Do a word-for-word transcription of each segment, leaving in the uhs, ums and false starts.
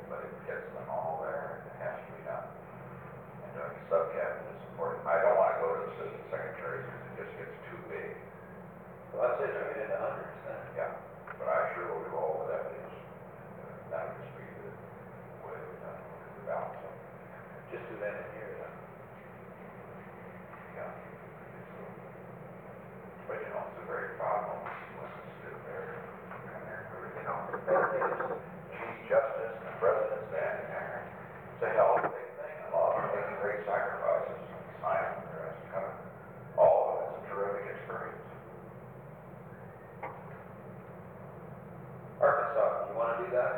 but it gets them all there, and it has to be done. And doing a sub-cabinet is important. I don't want to go to assistant secretaries because it just gets too big. Well, that's it, I get into hundreds then. Yeah, but I sure will go over that is, uh, that would just be the way we've done it, the balance of it. Just do that in here, then. Yeah. But you know, it's a very problem when it's still there, and there, everything else. Chief Justice and the President standing there. It's a hell of a big thing, and a lot of them making great sacrifices, signing the rest, kind of, all of it. It's a terrific experience. Arkansas, you want to do that?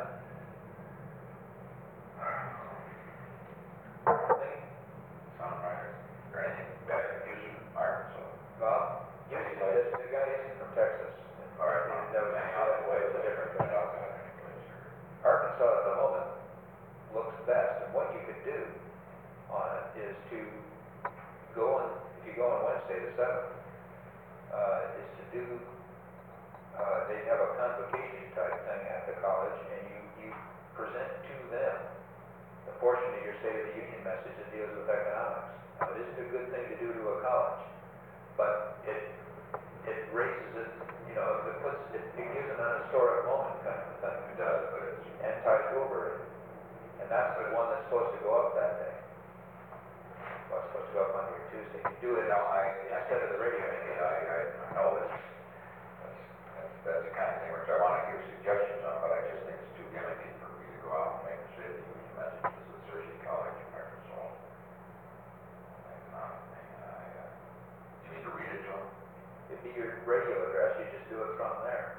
Thing? Sound right? Is there anything better than using Arkansas? Well, yes, this, the guy isn't from Texas. All right, He now, knows hang how on, that wait, way is a wait, different wait, thing. I'll cut it, please, sir. Arkansas at the moment looks best, and what you could do on it is to go on, if you go on Wednesday the seventh, uh, is to do, uh, they have a convocation type thing at the college, and you, you present to them the portion of your State of the Union message that deals with economics. Now, it isn't a good thing to do to a college, but it, it raises it, you know, it puts, it, it gives it an historic moment kind of thing. It does, but it's, Anti-Wilbur, and that's the one that's supposed to go up that day. Well, it's supposed to go up Monday or Tuesday. You do it no, I, instead of the radio. I, I, I know that's, that's, that's, that's the kind of thing which I want to give suggestions on, but I just think it's too gimmicky for me to go out and make a State of the Union message. This is Searcy College in Arkansas. Economic thing, and I, uh, you need to read it to them? It'd be your radio address, you just do it from there.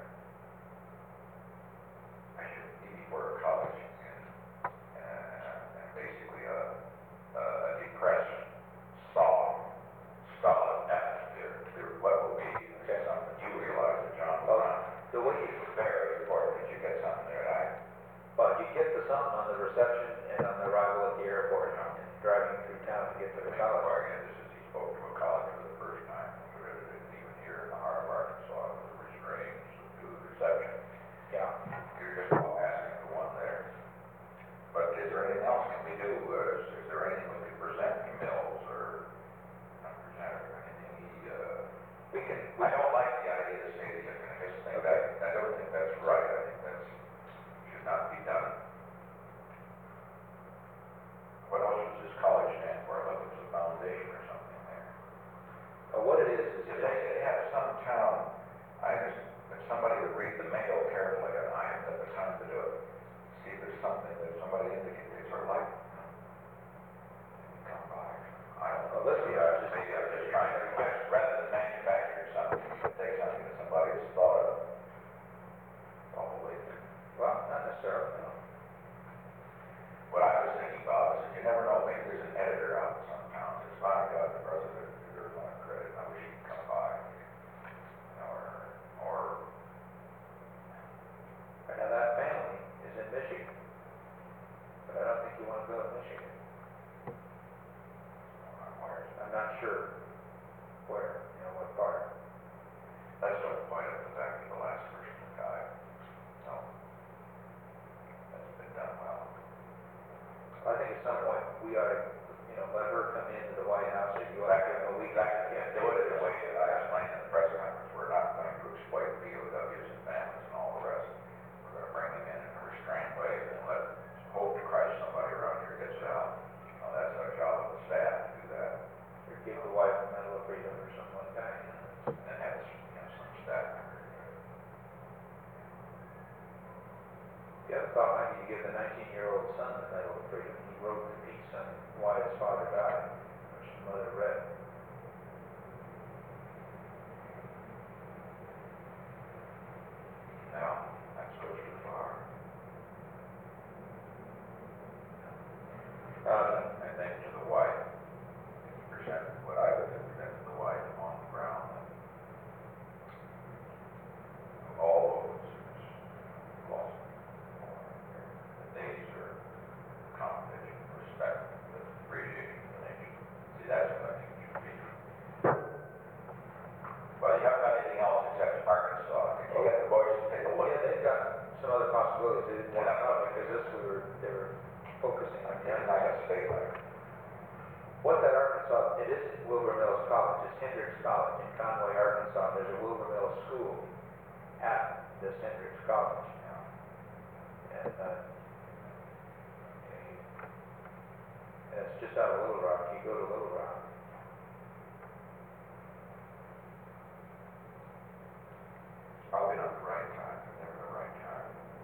I should be before a college and, uh, and basically a, a depressed, solemn, solid atmosphere. There, what will be something you realize that John will not. The way you, It's very important that you get something there. I, well, you get the something on the reception and on the arrival at the airport, and driving through town to get to the college. Again, this is, he spoke to a college for the first time. We read it even here in the heart of Arkansas. It was a restrained, subdued reception. Yeah. You're just all asking for one there. But is there anything else can we do? Uh, is, is there anything we can present to Mills or not present or anything he, uh, We can, I don't like the idea of saying that, I just think that, I don't think that's right. I think that's, should not be done. What else does this college stand for? Like it's a foundation or something there. uh, what it is, is If it they could have some town, I just, if somebody would read the mail carefully, and I haven't had the time to do it, see if there's something that somebody indicates, they sort of like, come by. I don't know, let's see, I was just, maybe I was just trying to guess, rather than manufacture something, take something that somebody has thought of. Probably. well, not necessarily, no. What I was thinking about is, you never know, maybe there's an editor out in some towns, it's not got the president, there's not credit, I wish he'd come by. Or, or, Now, that family is in Michigan, but I don't think you want to go to Michigan. where, I'm not sure where, you know, what part. that's sort of quite up the back of the last person that died. No. That's been done well. I think at some point, we ought to, you know, let her come into the White House, or you ought Back to in give the a week, week. I can't do it in the way that I explained in the press conference, we're not going to exploit P O Ws and families and all the rest. We're going to bring them in in a restrained way and let, hope to Christ somebody around here gets it out. You know, that's our job of the staff to do that. Or give the wife a Medal of Freedom or something like that. And have, you know, some staff member. You ever thought maybe you give the nineteen-year-old son the Medal of Freedom? He wrote the piece on why his father died, which his mother read. No, that goes too far. Uh, I think to the wife, present what I would have presented to the wife on the ground. Of all those, lost. The days are competition, respect, appreciation of the nation. See, that's what I think it should be. Well, you haven't got anything else except Arkansas. I think you got the boys to take a look Yeah, at it. they've got some other possibilities they didn't want to Yeah. cover, because this, we were, they were state letter. What that Arkansas, it isn't Wilbur Mills College, it's Hendricks College in Conway, Arkansas. There's a Wilbur Mills school at this Hendricks College now. And, uh, and it's just out of Little Rock. You go to Little Rock. Probably not the right time, but never the right time.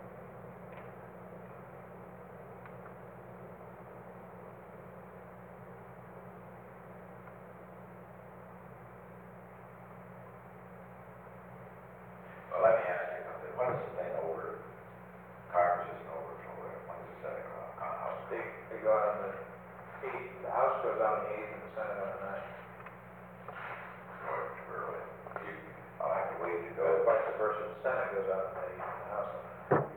Well, let me ask you something. When's the thing over? Congress isn't over till when? When's the Senate go out? House They, go? they go out on the eighth, the House goes out on the eighth and the Senate on the ninth. Or too early? You, I'll have to wait to go. Goes vice versa, the Senate goes out on the eighth and the House on the ninth.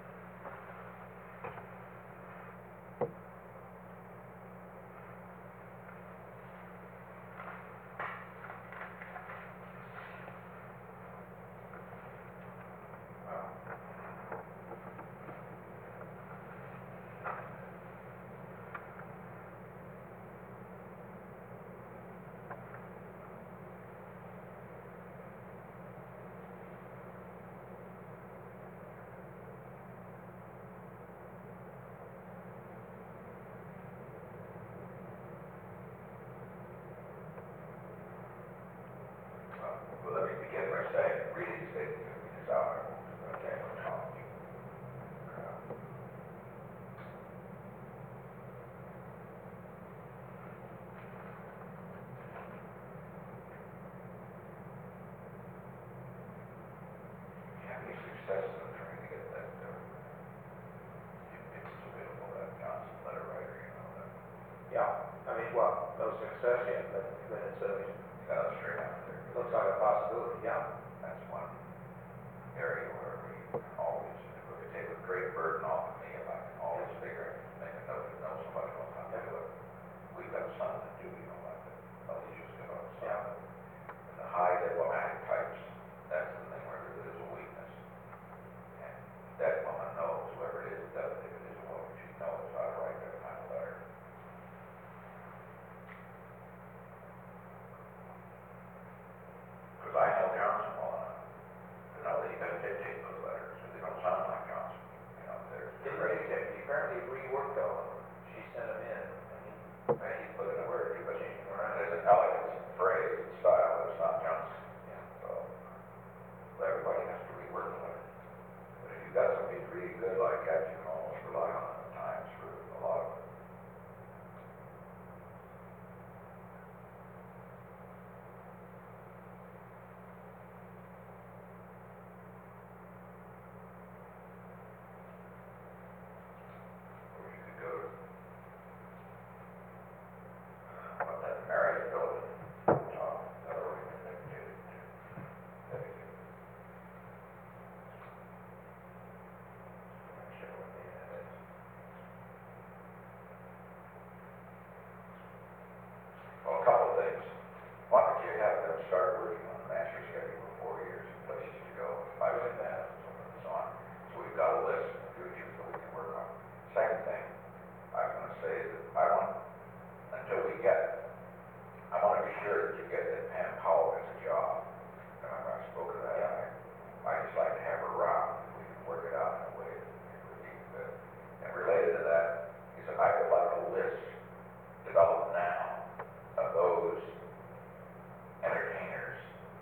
Well, let me begin by saying, reading statement is out. Okay, no problem. Have any success in trying to get that, uh, it's available, that Johnson letter writer, you know, that, Yeah, I mean, well, no success yet, but, but it's a, got it straight out there. looks like a possibility, yeah. That's one area where we always, it would take a great burden off of me if I can always figure, make a note, know somebody knows how to do it. We've got something to do, you know, like that, well, you just give up something. And the high diplomatic types, that's the thing where there is a weakness. And that woman knows, whoever it is, does it, if it is a woman, she knows how to write that kind of letter. Because I know Johnson well enough to know that he doesn't dictate those letters, because they don't sound like Johnson. You know, they're, Didn't they're ready he, to, he apparently reworked all of them. She sent them in, and he, and he put in a word, but changed them around. there's an elegance in phrase and style that's not Johnson. Yeah. So, so everybody has to rework the letter. But if you've got somebody who's really good like that, you can almost rely on them at times for a lot of it. Or you could go to, uh, what that Marriott building, uh, that already been dedicated to, dedicated. I'm not sure what day that is. Well, a couple of things. Why don't you have them start working on the master schedule for four years and places to go, five and that, and so on. So we've got a list in the future that we can work on. Second thing, I'm gonna say is that I want, until we get, I wanna be sure that you get that Pam Powell has a job. Remember, I spoke of that. I, I just like to have her around, if we can work it out in a way that it would be good. And related to that, is that I would like a list developed now of those entertainers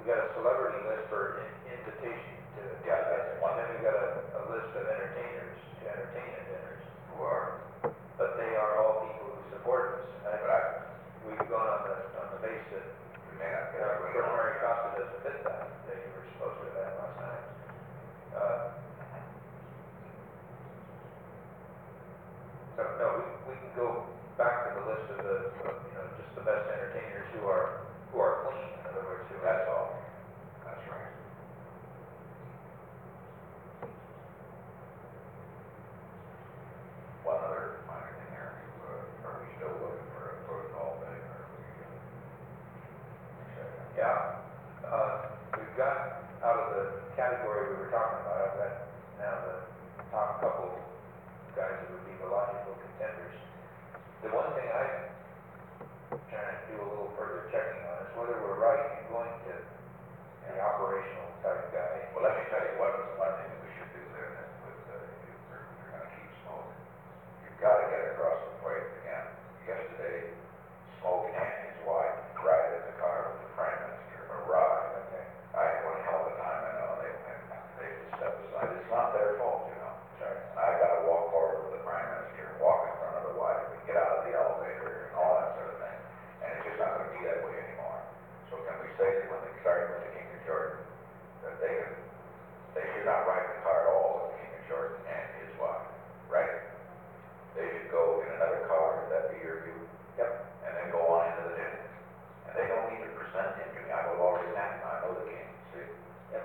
we got a celebrity list for in- invitation to. Yeah, that's And one. then we got a, a list of entertainers, to entertain at dinners, Who are, but they are all people who support us. And but I, we've gone on the, on the basis that, we may not you get know, everybody on. Mary Costa doesn't fit that, that you were supposed to have had last night. Uh, So, no, we, we can go back to the list of the, of, you know, just the best entertainers who are, who are clean, in other words, who. That's all. That's right. One other minor thing there, uh, are we still looking for a protocol thing, or are we? uh, Yeah, uh, we've got out of the category we were talking about, I've got now the top couple guys that would be the logical contenders. The one thing I'm trying to do a little further checking on is whether we're right in going to the operational type guy. Well, let me tell you what, one thing that we should do there, then, with, uh, if you're, you're gonna keep smoke, you've gotta get across the plate again. Yesterday, Smoke and his wife cried at the car with the prime minister, arrived. Okay. I had one hell of a time, I know, they, they just stepped aside, it's not their fault, you know. Sorry. And I gotta walk forward with the prime minister, and walk in front of the wife, and get out of the elevator, and all that sort of thing. And it's just not gonna be that way anymore. So can we say that when they started with the King of Jordan, that they can, they should not ride the car at all with the King of Jordan and his wife, right? They should go in another car, would that be your view? Yep. And then go on into the dinner. And they don't need to present him to me, I will already met him, I know the king, see? Yep.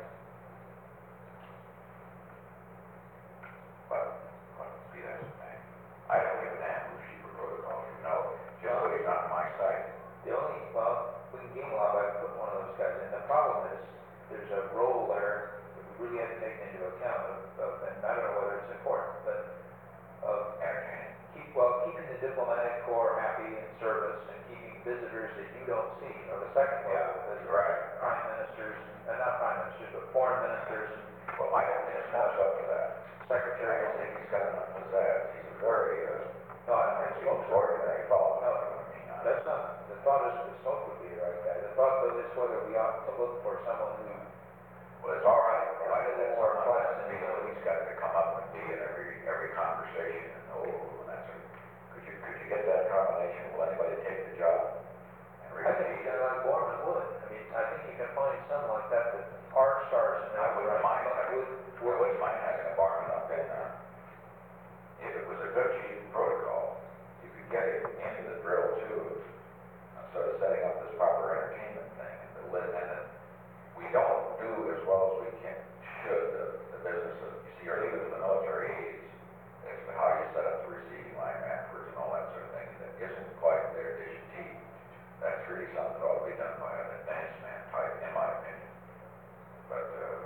But, but, see, that's the thing. I don't give a damn who she for protocol, you know, just so he's not in my sight. The only, well, we can gain a lot by putting one of those guys in. The problem is, there's a role there that we really haven't taken into account of, of, and I don't know whether it's important, but of Entertaining. keep, well, keeping the diplomatic corps happy in service and keeping visitors that you don't see, you know, the second level of visitors. Right. Prime ministers, and uh, not prime ministers, but foreign ministers and Well, I don't think it's much up to that. I secretaries. don't think he's got enough pizzazz, he's a very, uh, No, I don't think so. smoke ordinary fellow. No, that's not, the thought is the Smoke would be the right guy. The thought though is whether we ought to look for someone who, Well, it's all right, provided that's More our class class, and- you know, he's got to come up and be in every, every conversation, and oh, and that's a, could you, could you get that combination, will anybody take the job? And I think a guy like Borman would. I mean, I think you can find some like that that are stars and I wouldn't mind, I would, would, I wouldn't mind having a barman up in there. If it was a good chief protocol, you could get it into the drill too, of sort of setting up this proper entertainment thing, and the lit, and then, we don't do as well as we can, should, the, the business of, you see, you're leaving the military aids, as to how you set up the receiving line afterwards and all that sort of thing, that isn't quite their dish of tea. That's really something that ought to be done by an advanced man type, in my opinion. But, uh,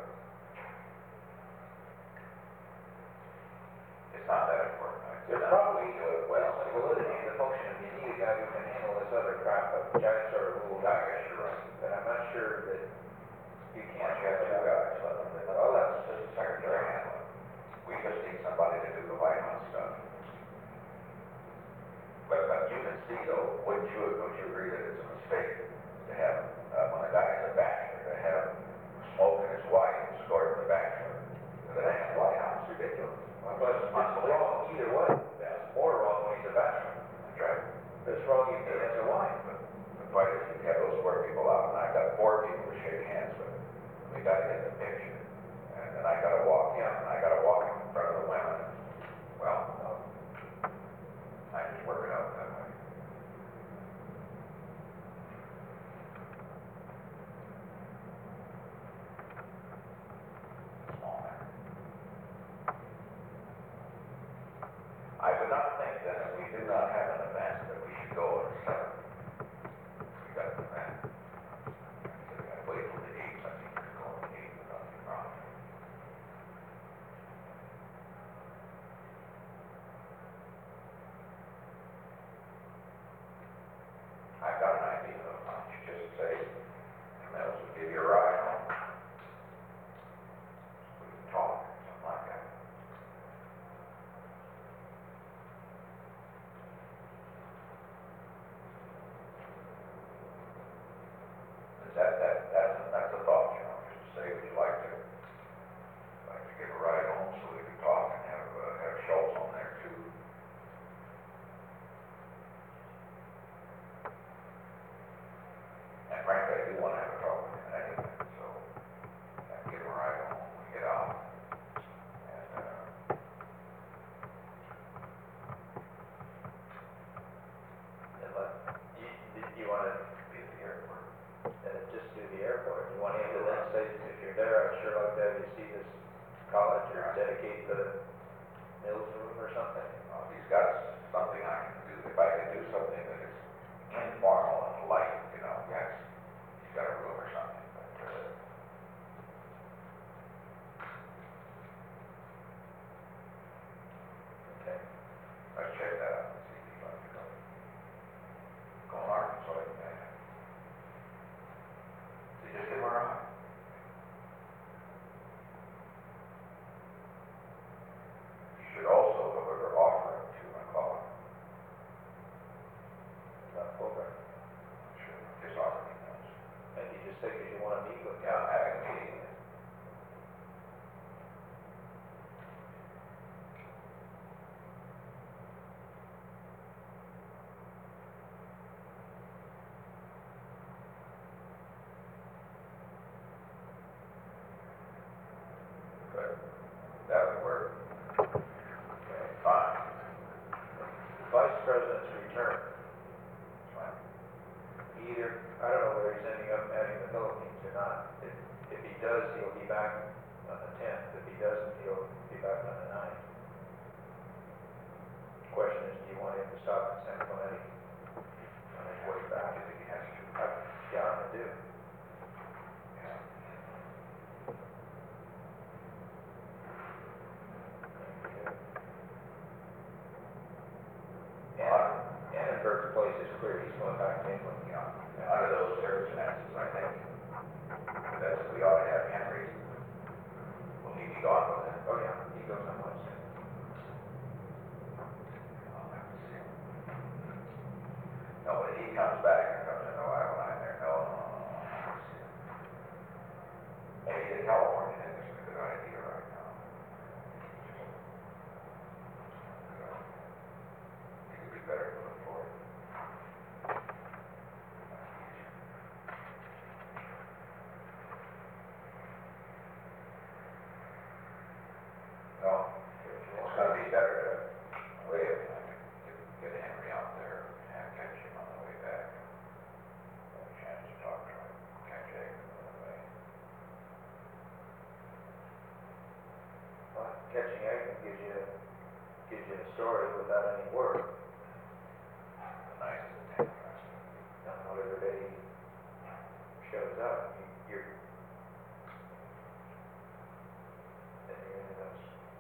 it's not that important. I- There's probably, we do it well, well. the validity of the function, if you need a guy who can handle this other crap, which I sort of ruled I out, guess you're right. but I'm not sure that you Why can't don't you have two guys, let them, well, that's just the secretary handling. We just need somebody to do the White House stuff. But, but you can see though, wouldn't you, wouldn't you agree that it's a mistake to have, uh, when a guy is a bachelor, to have Smoke and his wife escort the bachelor to the damn White House? Ridiculous. But it's wrong either way. It's more wrong when he's a bachelor. That's right. It's wrong if he has a wife. But, but why did you have those four people out, and I got four people to shake hands with, we gotta get the picture, and then I gotta walk in, and I gotta walk in front of the women, well, um, I just work it out that way. Small matter. I would not think that if we do not have an event, that we should go at seven. We got an event. So we gotta wait till the eighth, I think we're going to eight or nothing. Or call it, or dedicate the Mills room or something. Uh, If he's got something I can do, if I can do something that is informal and light, you know, yes, he's got a room or something, but, uh, Okay. let's check that out and see if he wants to go. Go on Arkansas, you can, so just give him a ride. You should also, however, offer him to my call. Not Fulbright. Sure, just offer him those. And you just say, because you want to meet with Yeah, him. I'm having a meeting. Good. That would work. Okay. Fine. Vice President's return. Fine. Either, I don't know whether he's ending up heading the Philippines or not. If, if he does, he'll be back on the tenth. If he doesn't, he'll be back on the ninth. Question is, do you want him to stop in San Clemente on his way I back? think he has to. I, yeah, I do. Yeah. And Annenberg's place is clear. He's going back to England. Yeah. Under those circumstances, I think that we ought to have Henry. Will he be gone with it? Oh, yeah, he goes on Wednesday. I'll have to see him. No, but he comes back and comes into Iowa, I'm there. No, no, no, no, I'll have to see him. Maybe the California thing isn't a good idea right now. It could be better to look forward. No, it's gonna be better to wait a minute, get, get Henry out there and catch him on the way back. Have a chance to talk to him, catch Jacob on the way. Well, catching Aikman gives you, gives you a story without any work. The nicest thing, Not not everybody shows up. You- You're, then you're in those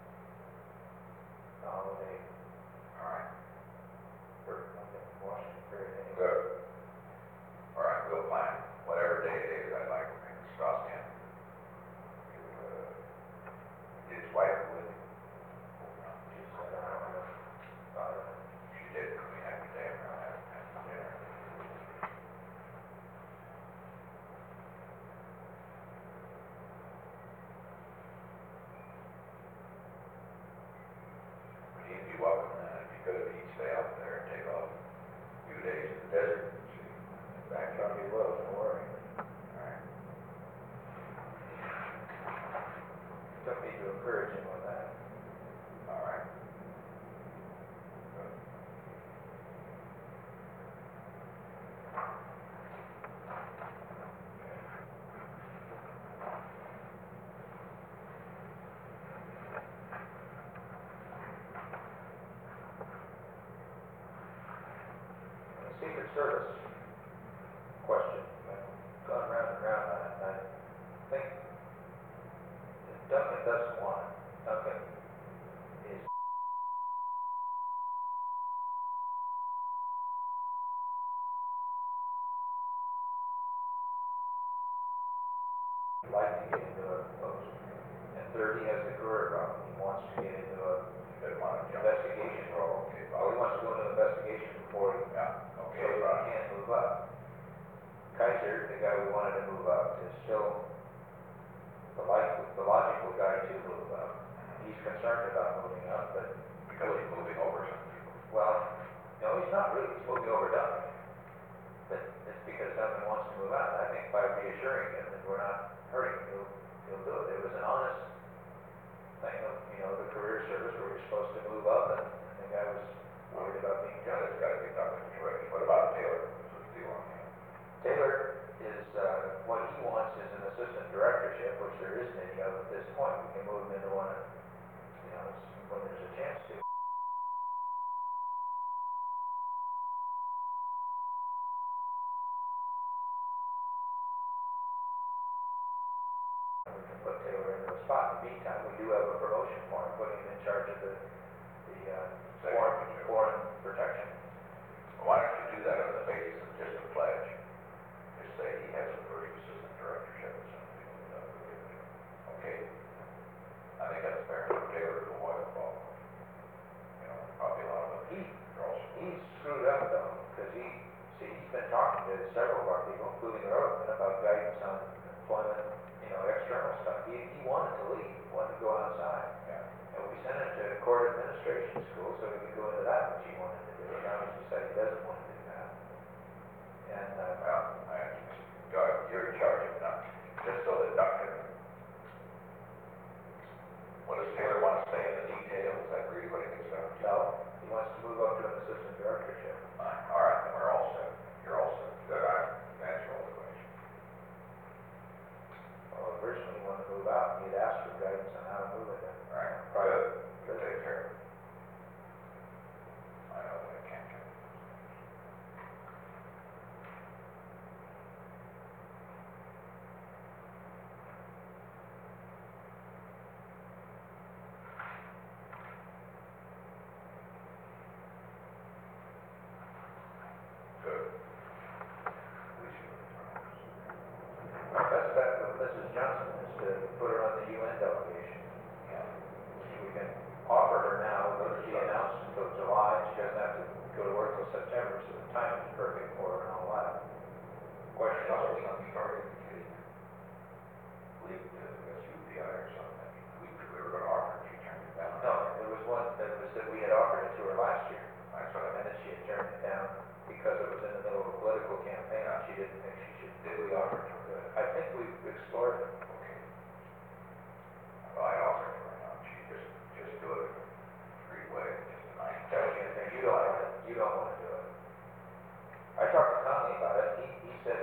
the holiday, all right, or Washington period anyway. good. All right, we'll plan, whatever day it is, I'd like to bring Strauss in. To, uh, his wife would. Just, I don't know, about it. She did, we had a day around that, that dinner. But he'd be welcome, and it'd be good if he'd stay out there and take off a few days in the desert and see. Back up. Probably will, don't worry. All right. Don't need to encourage him with that. All right. Good. The Secret Service question, I've gone round and round on it, and I think Duncan doesn't want it. Duncan is like to get into a post. And third, he has the career problem. He wants to get into a Didn't want to jump. investigation role. Okay, Well, he wants to go into investigation before he, Yeah, so okay, he right. can't move up. Kaiser, the guy we wanted to move up, is still the like, the logical guy to move up. He's concerned about moving up, but, Because he's moving over some people. well, no, he's not really, he's moving over Duncan. But it's because Duncan wants to move out. I think by reassuring him that we're not hurting him, he'll, he'll do it. It was an honest thing of, you know, the career service where you're supposed to move up, and, and the guy was worried about being Yeah, judged. that's gotta be Duncan's choice. What about Taylor? What's the deal on him? Taylor is, uh, what he wants is an assistant directorship, which there isn't any of at this point. can move them into one, of- you know, it's- when there's a chance to. We can put Taylor into a spot. In the meantime, we do have a promotion for him, putting him in charge of the, the, uh, foreign, foreign protection. Why don't you do that on the basis of just a pledge? Just say he has a first assistant directorship or something. Okay? I think that's fair. Taylor is a wild ball. You know, probably a lot of other He, girls. he's screwed up though, because he, see, he's been talking to several of our people, including Earl, about guidance on employment, you know, external stuff. He, he wanted to leave, wanted to go outside. Yeah. And we sent him to court administration school so he could go into that, which he wanted to do. Now he's decided he doesn't want to do that. And, uh, Well, I, God, you're in charge of Duck, just so that Duck can, what does Taylor want to say in the details? Is that really what it gets down to? no, he wants to move up to an assistant directorship. Fine. All right, then we're all set. You're all set. Good, I answer all the questions. Well, originally he wanted to move out, and he'd asked for guidance on how to move it. then. All right, Private. good. You take care of it. I know that I can't do it. Good. We should. That's that with Missus Johnson, is to put her on the U N delegation. Yeah. We can offer her now, though she announced until July, she doesn't have to go to work till September, so the time is perfect for her and all that. Question That's is, what we started, leave it to S U P I or something. We, we were gonna offer it, she turned it down. no, there was one that was that we had offered it to her last year, That's what I and meant. then she had turned it down because it was in the middle of a political campaign, and she didn't think she should. Did we offer it to her? I think we've explored it. Okay. Well, I offered it to her, now she just, just do it free way, just a nice. Tell me anything, you don't want it, you don't want to do it. I talked to Conley about it, he, he said,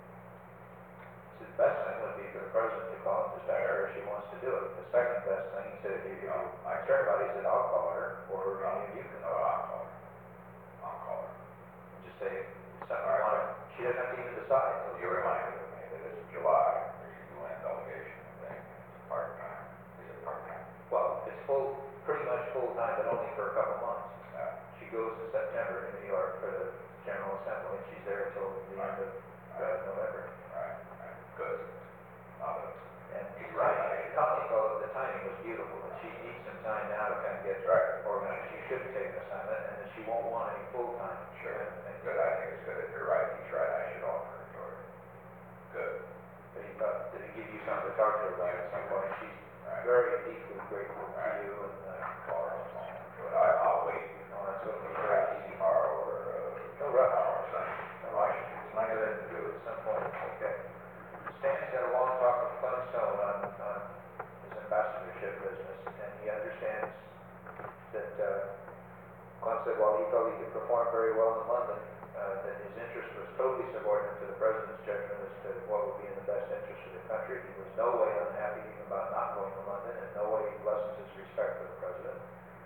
the best thing would be for the president to call and just ask her if she wants to do it. The second best thing, he said, if you, if you, I care about it, he said, I'll call her, or any of you can No, call her. I'll call her. I'll call her. Just say, something you want, she doesn't have to even decide. You reminded me that it's July, there's a U N delegation thing, it's part-time, is it part-time? Well, it's full, pretty much full-time, but only for a couple months. Yeah. She goes in September to New York for the General Assembly, and she's there until the end of uh, November. Right, right, good. Not a, And He's right, right. Conley felt the timing was beautiful, and she needs some time now to kind of get Right. organized. She should take an assignment, and then she won't want any full-time. sure, kind of thing. good, I think it's good, you're right, he's right, I should offer it to her. Good, But he thought, did he give you something to talk to her about at some point? She's right. very deeply grateful to Right. you, and, uh, Call her on the phone. Good, I, I'll wait. no, that's what we Perhaps heard. tomorrow or, uh, No rush. tomorrow or something. No rush. It's not gonna do it at some point, okay. Stan's had a long talk with Flintstone on, on his ambassadorship business, and he understands that, uh, Glenn said, while he felt he could perform very well in London, uh, that his interest was totally subordinate to the president's judgment as to what would be in the best interest of the country. He was no way unhappy about not going to London, and no way he lessens his respect for the president.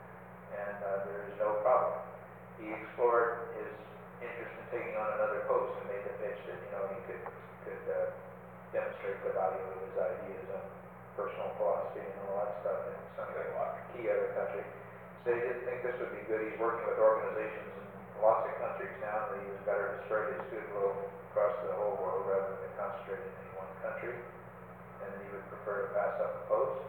And, uh, there is no problem. He explored his interest in taking on another post and made the pitch that, you know, he could, could, uh, demonstrate the value of his ideas on personal philosophy and all that stuff in some Good luck. key other country. So he didn't think this would be good. He's working with organizations in lots of countries now, that he was better to spread his goodwill across the whole world rather than concentrate in any one country. And he would prefer to pass up the post.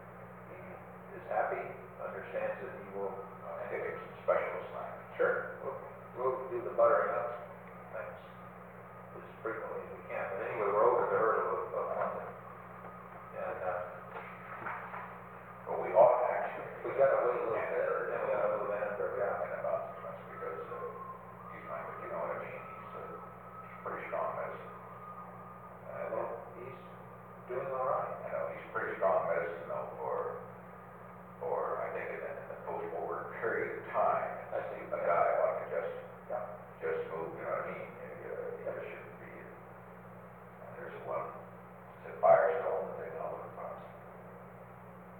He is happy, understands that he will, I think it's a special assignment. sure, we'll, we'll do the buttering up things as frequently as we can. But anyway, we're over the hurdle of, of London. And, uh, But we ought to actually. we gotta wait a little bit, then we gotta move Annenberg out. Talking about this because, uh, he's not, you know what I mean, he's a pretty strong medicine. Uh, Well, he's doing all right. you know, he's pretty strong medicine though for, for, I think in the, in the post-war period of time. I see. A guy like to just, Yeah. just move, you know what I mean? Uh, he just shouldn't be. And there's one, it's at Firestone, that they know what it was.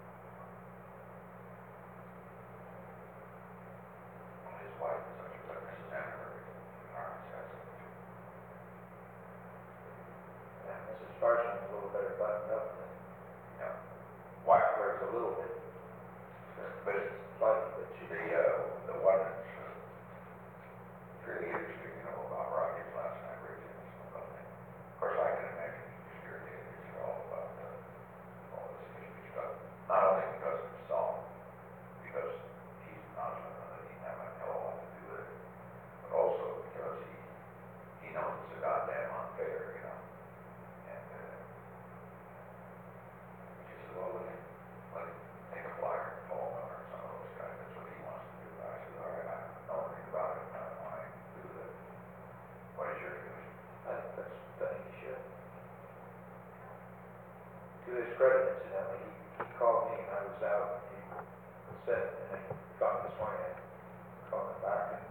Sparshman's a little better buttoned up than Yeah. Why? Wackenberg's a little bit, But it's, slightly, but she, the, uh, the one that's uh, really interesting, you know, about Rocky's last night, Rich, and some of that. Of course, I can imagine he's irritated, it's all about, uh, all this history stuff. Not only because of himself, because he's not something that he have a hell of a lot to do with it, but also because he, he knows it's a goddamn unfair, you know? And, uh, he said, well, let him, let him take a flyer and Paul Miller or some of those guys, that's what he wants to do. I said, all right, I don't know anything about it, I don't want to do that. What is your commission? I think that's, I think he should. To his credit, incidentally, he, he called me and I was out, and he said, and I called him this morning, I called him back, and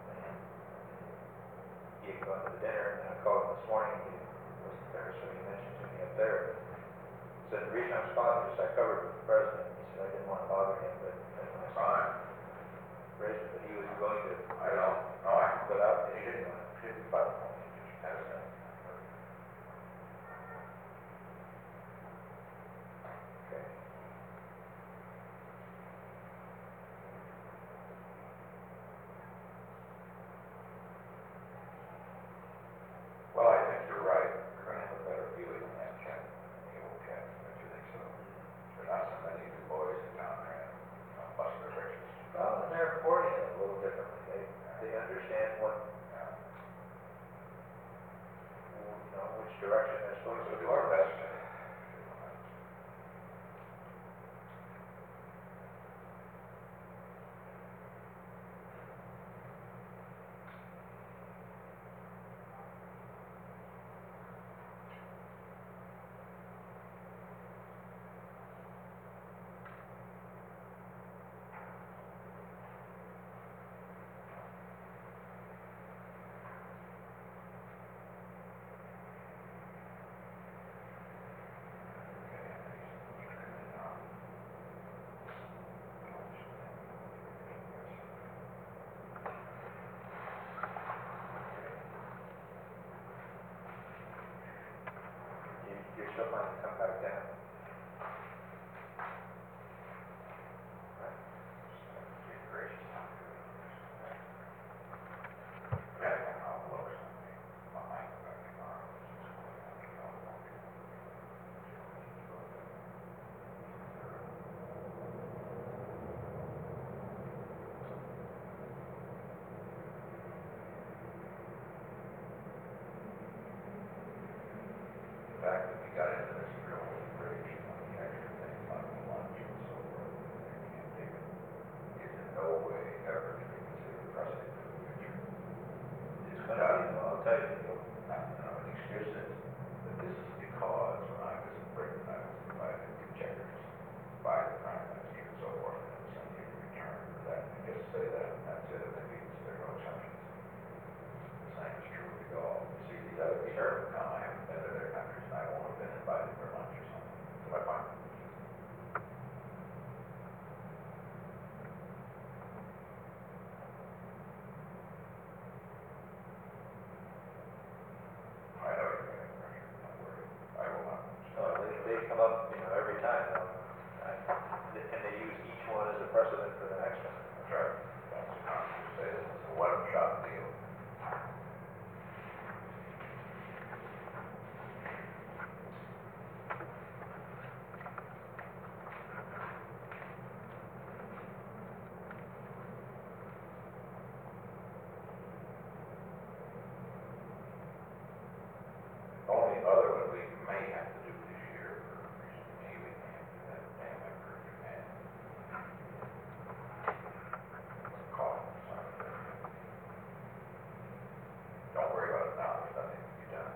he had gone to the dinner, and I called him this morning, he wasn't there, so he mentioned to me up there. He said, the reason I was calling is I covered with the president, he said, I didn't want to bother him, but then when I saw him, raised it, but he was going to. I know, no, I, Put out, he didn't, he didn't bother me, he just has that. okay. Well, I think you're right, we're gonna have a better feeling on that cat, than the old cat, don't you think so? There's not so many new boys in town trying to, you know, bust their britches. Well, and they're reporting it a little differently, they, they understand what, Yeah. you know, which direction they're supposed We'll to do go. our best to. You, you're still planning to come back down? Good gracious. Yeah, I'll look something. My mind back tomorrow. The fact that we got into this real bridge on the extra thing about the lunch and so forth, I can't take it. Is in no way ever to be considered precedent for the future. It's gonna be, I'll tell you, you'll- Not, you know, an excuse is that this is because when I was in Britain, I was invited to checkers by the prime minister and so forth, and it was something in return for that. And just say that, and that's it, and it means there are no exceptions. The same is true with all. See, these other people who come, I haven't been to their countries, and I won't have been invited for lunch or something. So I find I know you're getting pressure, don't worry. I will not. no, they, they come up, you know, every time, you know, I, and they use each one as a precedent for the next one. That's right. That's what I'm just saying. It's a one-shot deal. Only other one we may have to do this year, for reason maybe we can't do that damn improving man. Call it, sorry. Don't worry about it now, there's nothing to be done.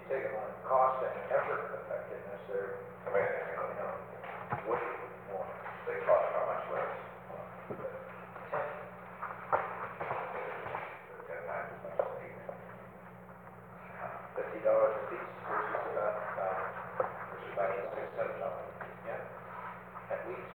take them on cost and effort effectiveness, they're, I mean, you you know, know, way more. they cost how much less? Ten. They're ten times as much as eight. Fifty dollars a piece versus about, uh, versus about six, seven dollars. Yeah, at least.